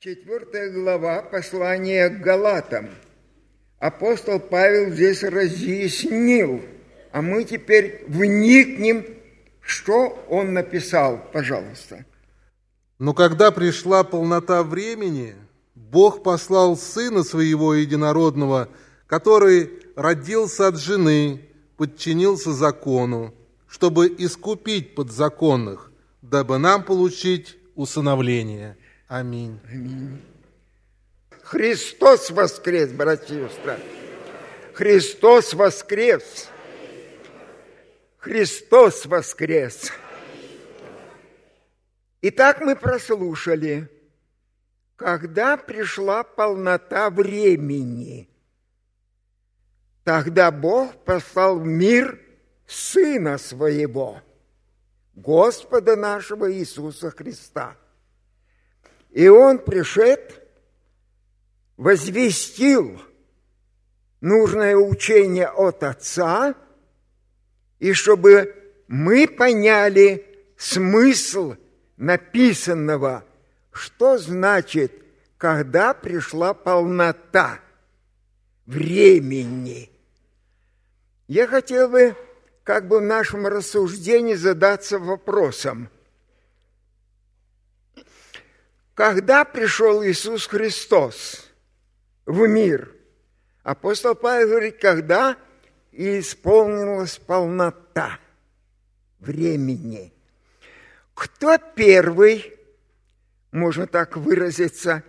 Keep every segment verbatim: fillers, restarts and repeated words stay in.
Четвертая глава послания к Галатам. Апостол Павел здесь разъяснил, а мы теперь вникнем, что он написал. Пожалуйста. Но когда пришла полнота времени, Бог послал Сына Своего Единородного, который родился от жены, подчинился закону, чтобы искупить подзаконных, дабы нам получить усыновление. Аминь. Аминь. Христос воскрес, братья и сестры. Христос воскрес. Христос воскрес. Итак, мы прослушали, когда пришла полнота времени, тогда Бог послал в мир Сына Своего, Господа нашего Иисуса Христа. И Он, пришед, возвестил нужное учение от Отца, и чтобы мы поняли смысл написанного, что значит, когда пришла полнота времени. Я хотел бы, как бы в нашем рассуждении, задаться вопросом. Когда пришел Иисус Христос в мир? Апостол Павел говорит, когда исполнилась полнота времени. Кто первый, можно так выразиться,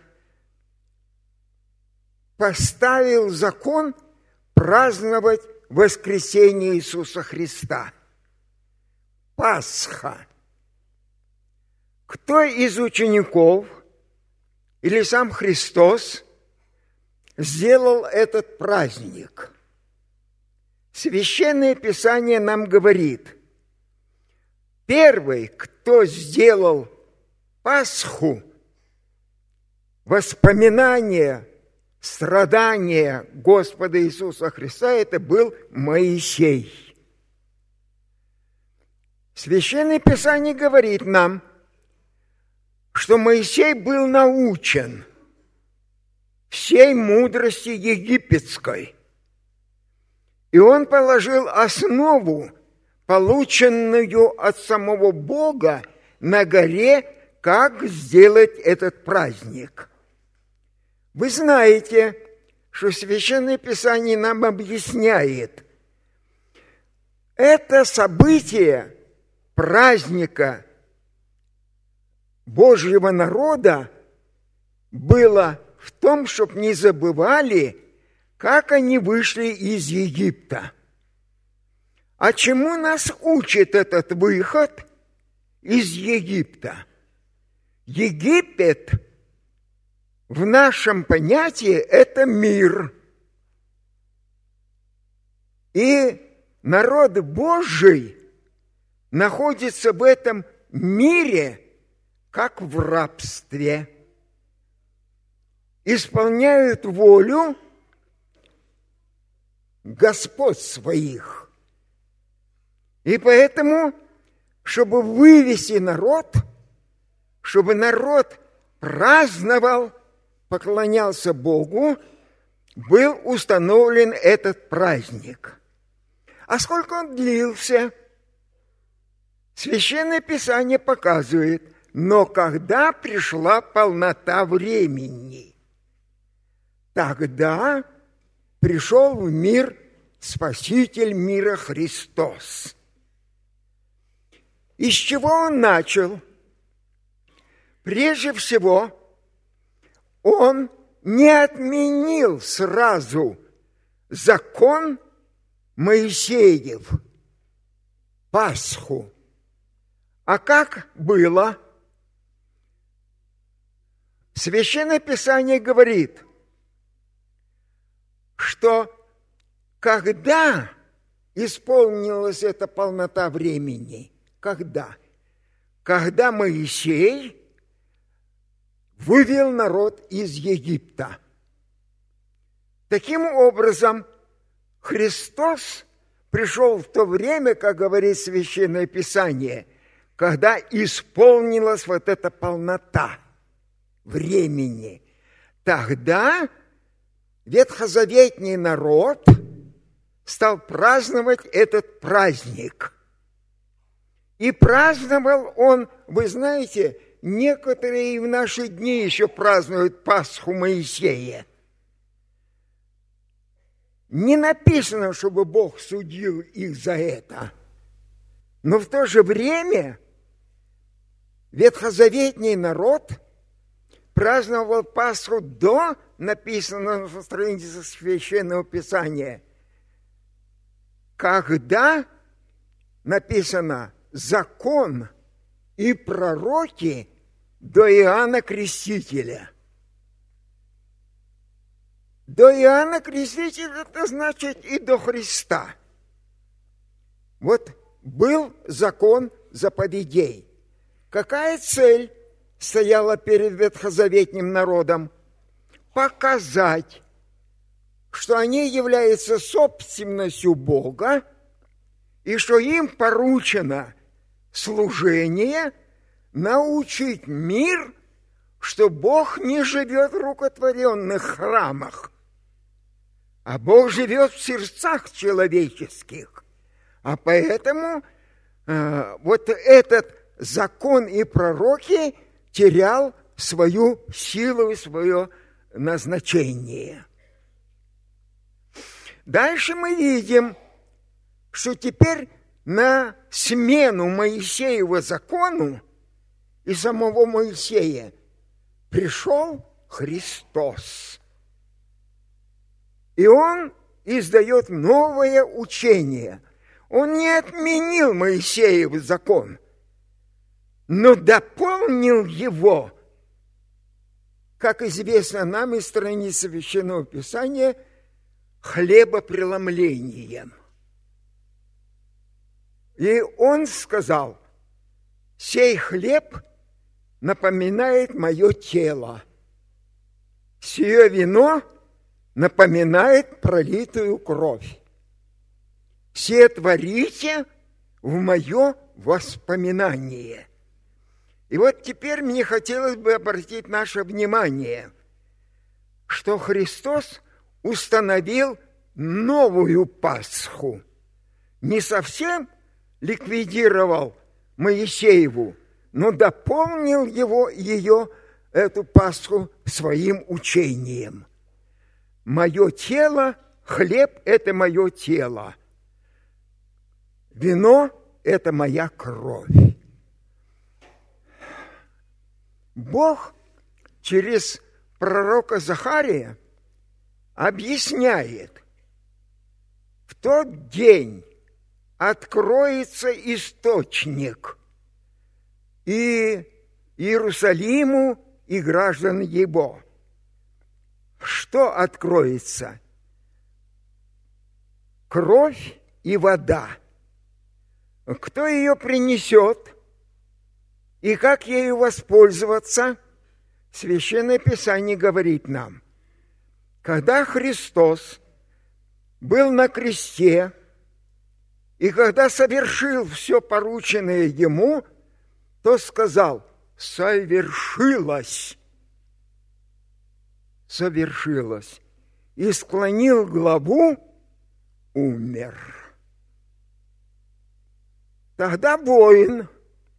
поставил закон праздновать воскресение Иисуса Христа? Пасха. Кто из учеников или сам Христос сделал этот праздник? Священное Писание нам говорит, первый, кто сделал Пасху, воспоминание страдания Господа Иисуса Христа, это был Моисей. Священное Писание говорит нам, что Моисей был научен всей мудрости египетской, и он положил основу, полученную от самого Бога на горе, как сделать этот праздник. Вы знаете, что Священное Писание нам объясняет, это событие праздника Божьего народа было в том, чтобы не забывали, как они вышли из Египта. А чему нас учит этот выход из Египта? Египет в нашем понятии – это мир. И народ Божий находится в этом мире, как в рабстве. Исполняют волю господ своих. И поэтому, чтобы вывести народ, чтобы народ праздновал, поклонялся Богу, был установлен этот праздник. А сколько он длился? Священное Писание показывает, но когда пришла полнота времени, тогда пришел в мир Спаситель мира Христос. Из чего он начал? Прежде всего, он не отменил сразу закон Моисеев, Пасху. А как было? Священное Писание говорит, что когда исполнилась эта полнота времени, когда? Когда Моисей вывел народ из Египта. Таким образом, Христос пришел в то время, как говорит Священное Писание, когда исполнилась вот эта полнота времени. Тогда ветхозаветний народ стал праздновать этот праздник. И праздновал он, вы знаете, некоторые и в наши дни еще празднуют Пасху Моисея. Не написано, чтобы Бог судил их за это. Но в то же время ветхозаветний народ праздновал Пасху до, написано на странице Священного Писания, когда написано закон и пророки до Иоанна Крестителя. До Иоанна Крестителя, это значит и до Христа. Вот был закон заповедей. Какая цель стояла перед ветхозаветным народом? Показать, что они являются собственностью Бога, и что им поручено служение научить мир, что Бог не живет в рукотворенных храмах, а Бог живет в сердцах человеческих. А поэтому э, вот этот закон и пророки терял свою силу и свое назначение. Дальше мы видим, что теперь на смену Моисеева закону и самого Моисея пришел Христос. И Он издает новое учение. Он не отменил Моисеев закон, но дополнил его, как известно нам из страницы Священного Писания, хлебопреломлением. И Он сказал: «Сей хлеб напоминает мое тело, сие вино напоминает пролитую кровь. Все творите в мое воспоминание». И вот теперь мне хотелось бы обратить наше внимание, что Христос установил новую Пасху. Не совсем ликвидировал Моисееву, но дополнил его, ее, эту Пасху, своим учением. «Мое тело, хлеб – это мое тело, вино – это моя кровь». Бог через пророка Захария объясняет: в тот день откроется источник и Иерусалиму, и граждан его. Что откроется? Кровь и вода. Кто ее принесет и как ею воспользоваться? Священное Писание говорит нам: когда Христос был на кресте, и когда совершил все порученное Ему, то сказал: «Совершилось». Совершилось. И склонил главу, умер. Тогда воин,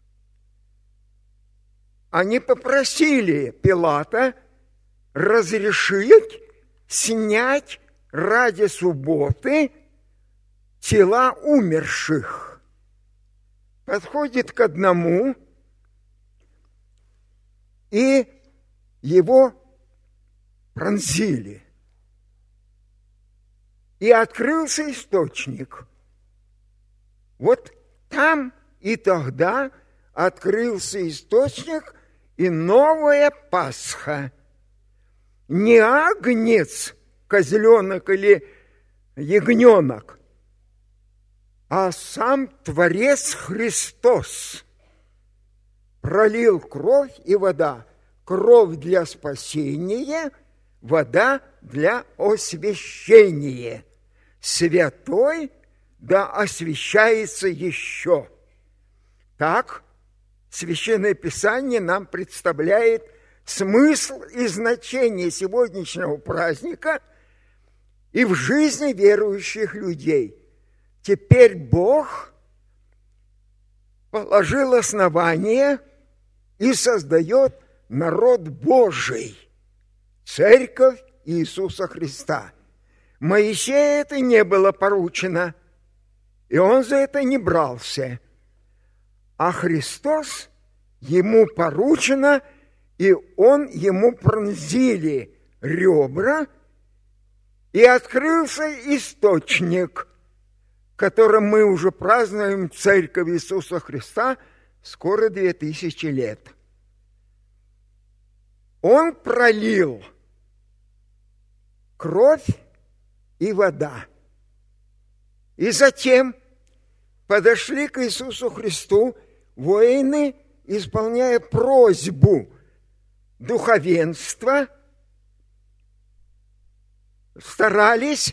они попросили Пилата разрешить снять ради субботы тела умерших. Подходит к одному, и его пронзили. И открылся источник. Вот там и тогда открылся источник, и новая Пасха. Не агнец, козленок или ягненок, а сам Творец Христос пролил кровь и вода. Кровь для спасения, вода для освящения. Святой да освящается еще. Так Священное Писание нам представляет смысл и значение сегодняшнего праздника и в жизни верующих людей. Теперь Бог положил основание и создает народ Божий, церковь Иисуса Христа. Моисею это не было поручено, и он за это не брался. А Христос ему поручено, и он ему пронзили ребра, и открылся источник, которым мы уже празднуем Церковь Иисуса Христа скоро две тысячи лет. Он пролил кровь и вода. И затем подошли к Иисусу Христу воины, исполняя просьбу духовенства, старались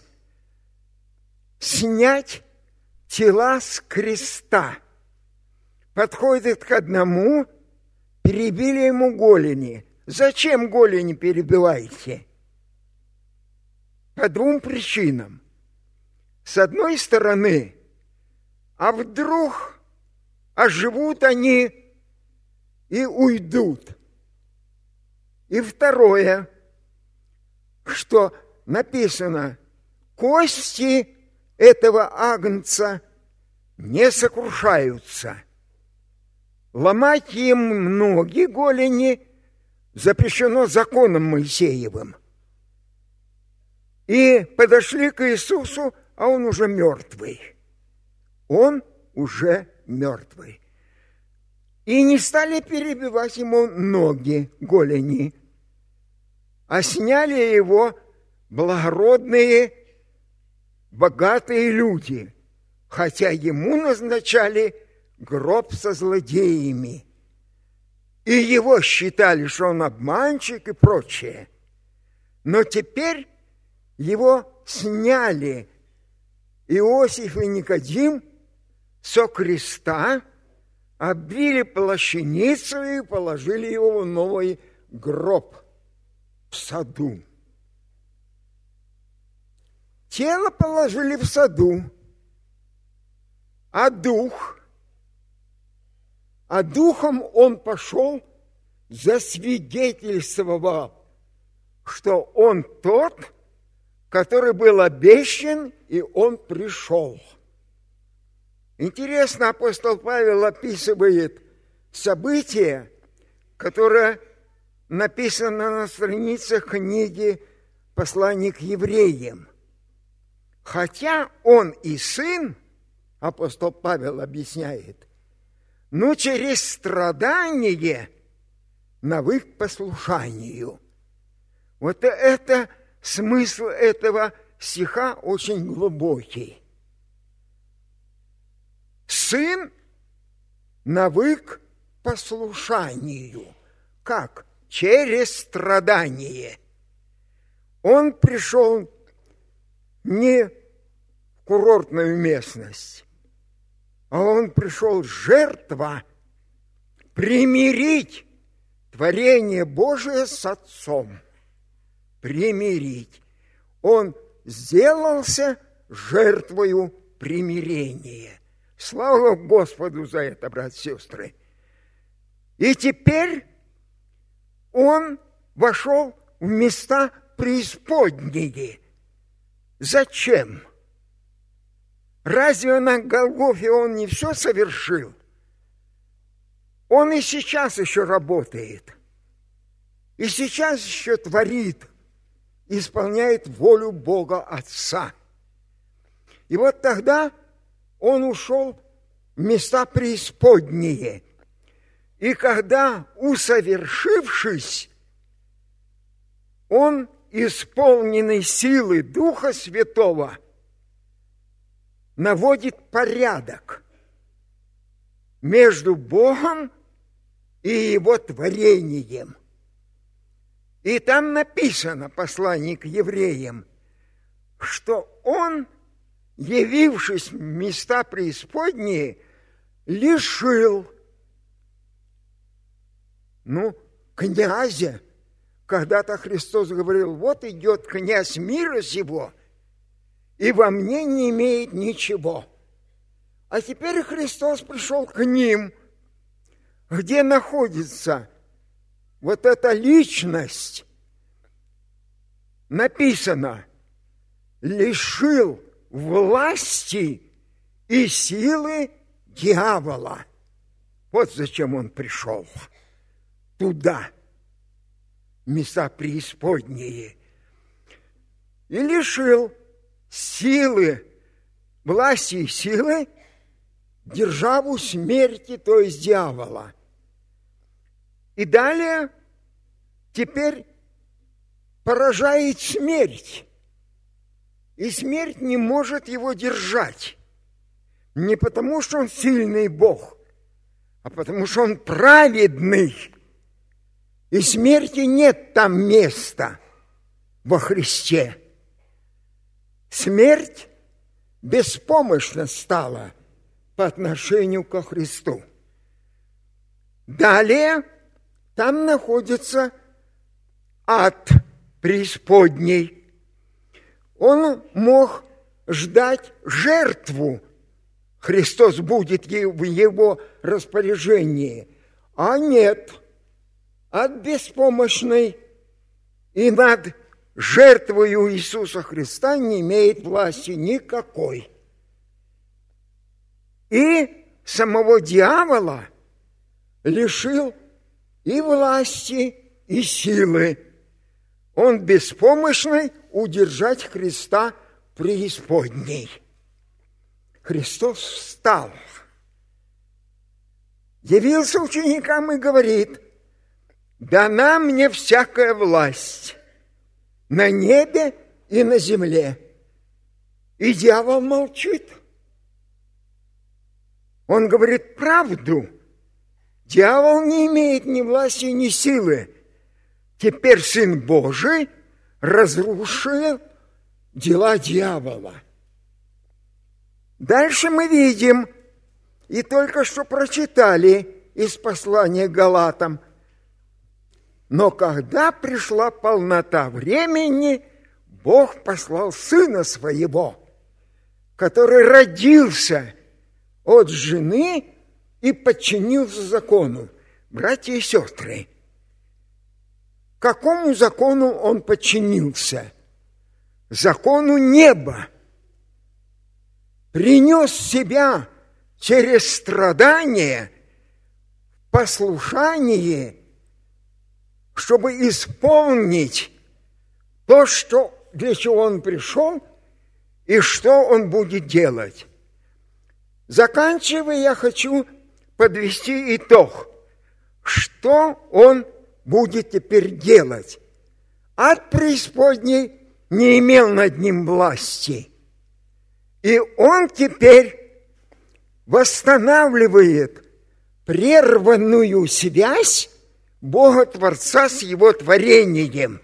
снять тела с креста. Подходят к одному, перебили ему голени. Зачем голени перебиваете? По двум причинам. С одной стороны, а вдруг оживут они и уйдут. И второе, что написано, кости этого агнца не сокрушаются. Ломать им ноги, голени запрещено законом Моисеевым. И подошли к Иисусу, а он уже мертвый. Он уже мертвый. И не стали перебивать ему ноги, голени, а сняли его благородные, богатые люди, хотя ему назначали гроб со злодеями. И его считали, что он обманщик и прочее. Но теперь его сняли Иосиф и Никодим со креста, обвили плащаницей и положили его в новый гроб в саду. Тело положили в саду, а дух, а духом он пошел, засвидетельствовал, что он тот, который был обещан, и он пришел. Интересно, апостол Павел описывает событие, которое написано на страницах книги «Послание к евреям». Хотя он и сын, апостол Павел объясняет, но через страдание навык к послушанию. Вот это смысл этого стиха очень глубокий. Сын навык к послушанию. Как? Через страдание. Он пришел не в курортную местность, а он пришел жертва примирить творение Божие с Отцом. Примирить. Он сделался жертвою примирения. Слава Господу за это, братья и сестры. И теперь он вошел в места преисподние. Зачем? Разве на Голгофе он не все совершил? Он и сейчас еще работает. И сейчас еще творит, исполняет волю Бога Отца. И вот тогда он ушел в места преисподние. И когда, усовершившись, он, исполненный силы Духа Святого, наводит порядок между Богом и Его творением. И там написано, послание к евреям, что он, явившись в места преисподние, лишил. Ну, князя. Когда-то Христос говорил: вот идет князь мира сего, и во мне не имеет ничего. А теперь Христос пришел к ним, где находится вот эта личность. Написано: лишил власти и силы дьявола. Вот зачем он пришел туда, места преисподние. И лишил силы, власти и силы державу смерти, то есть дьявола. И далее теперь поражает смерть. И смерть не может его держать. Не потому, что он сильный Бог, а потому, что он праведный. И смерти нет там места во Христе. Смерть беспомощна стала по отношению ко Христу. Далее там находится ад преисподней. Он мог ждать жертву. Христос будет в его распоряжении. А нет, ад беспомощный и над жертвою Иисуса Христа не имеет власти никакой. И самого дьявола лишил и власти, и силы. Он беспомощный удержать Христа преисподней. Христос встал, явился ученикам и говорит: дана мне всякая власть на небе и на земле. И дьявол молчит. Он говорит правду. Дьявол не имеет ни власти, ни силы. Теперь Сын Божий разрушил дела дьявола. Дальше мы видим, и только что прочитали из послания к Галатам: но когда пришла полнота времени, Бог послал Сына Своего, который родился от жены и подчинился закону. Братья и сестры, какому закону он подчинился? Закону неба. Принес себя через страдания, послушание, чтобы исполнить то, что, для чего он пришел и что он будет делать. Заканчивая, я хочу подвести итог. Что он будет теперь делать? Ад преисподней не имел над ним власти. И он теперь восстанавливает прерванную связь Бога-Творца с Его творением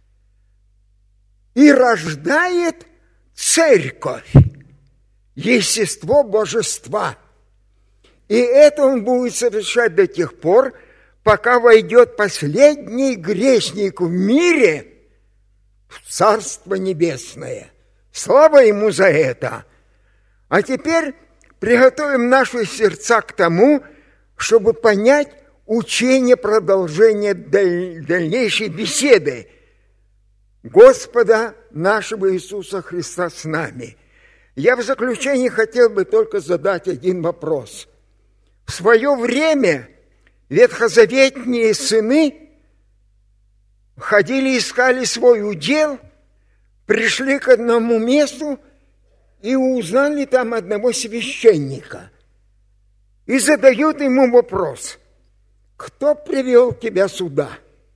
и рождает церковь, естество божества. И это он будет совершать до тех пор, пока войдет последний грешник в мире в Царство Небесное. Слава ему за это! А теперь приготовим наши сердца к тому, чтобы понять учение продолжения дальнейшей беседы Господа нашего Иисуса Христа с нами. Я в заключение хотел бы только задать один вопрос. В свое время ветхозаветные сыны ходили, искали свой удел, пришли к одному месту и узнали там одного священника. И задают ему вопрос: кто привел тебя сюда?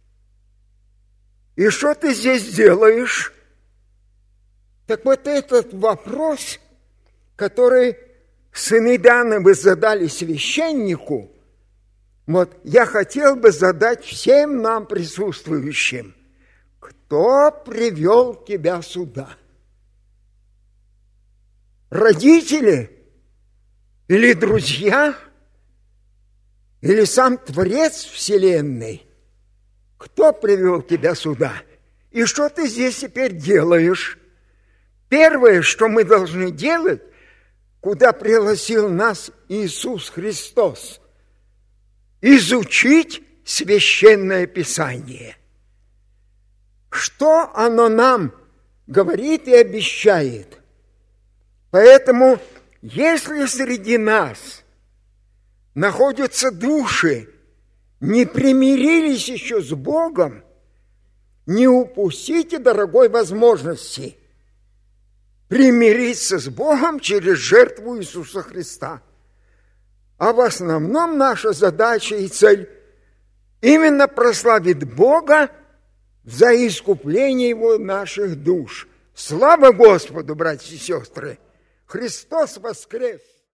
И что ты здесь делаешь? Так вот этот вопрос, который сыны Дановы задали священнику, вот я хотел бы задать всем нам присутствующим: кто привел тебя сюда? Родители? Или друзья? Или сам Творец Вселенной? кто привел тебя сюда? И что ты здесь теперь делаешь? Первое, что мы должны делать, куда пригласил нас Иисус Христос, изучить Священное Писание. Что оно нам говорит и обещает? Поэтому, если среди нас находятся души, не примирились еще с Богом, не упустите дорогой возможности примириться с Богом через жертву Иисуса Христа. А в основном наша задача и цель именно прославить Бога за искупление Его наших душ. Слава Господу, братья и сестры! Христос воскрес!